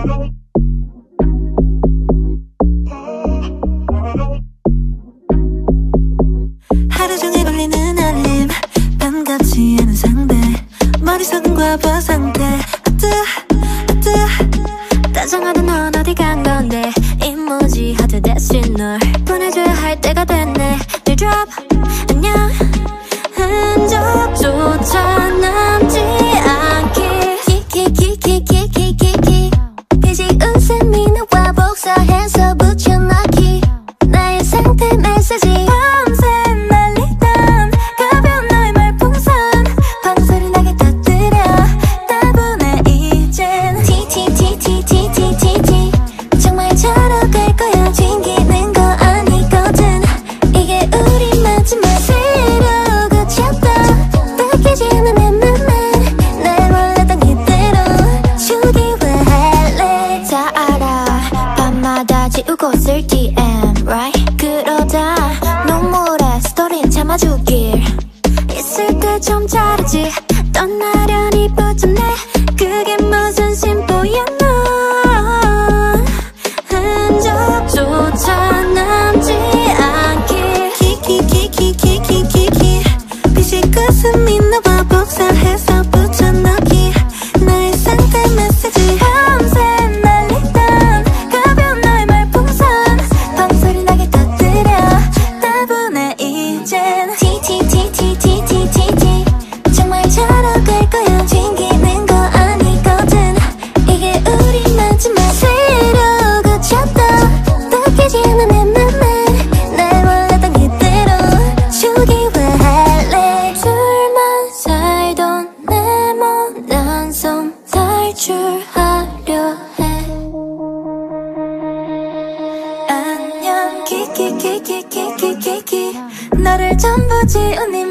하루 종일 걸리는 알림, 반갑지 않은 상대, 머릿속은 과부 상태. 다정하던 넌 어디 간 건데, 이모지 하트 대신 널 보내줘야 할 때가 됐네. 늘 drop 안녕, 흔적조차 남지 않게. 키키키키키키키키 비지 웃음이 나와 복사해서 붙여넣기. 나의 상태 메시지 밤새 날리던 가벼운 너의 말풍선 방소리 나게 터뜨려. 따분해 이젠 TTTTTTT 정말 자러 갈 거야. 튕기는 거 아니거든. 이게 우리 마지막 새로 고쳤다. 바뀌지 않는 내 맘은 날 원하던 그대로. 주기 왜 할래. 다 알아 밤마다 지우고 쓸 DM right. 그러다 눈물에 스토리는 참아주길. 있을 때 좀 다르지. 떠나려니 붙였네. 그게 무슨 심보야. 넌 흔적조차 남지 않게. 키키키키키키키키 빛이 웃음이 나와 복사해서 붙여넣기. 나의 상태 메시지 밤새 날리던 가벼운 너의 말풍선 방소리 나게 터뜨려. 따분해 이젠 TTTTTTT 정말 자러 갈 거야. 튕기는 거 아니거든. 이게 우리 마지막 새로 고쳤다. 바뀌지 않는 내 맘은 날 원하던 그대로. 주기 왜 할래. 둘만 살던 내 못난 손 탈출하려 해. 안녕 키키키키키키키 너를 전부 지운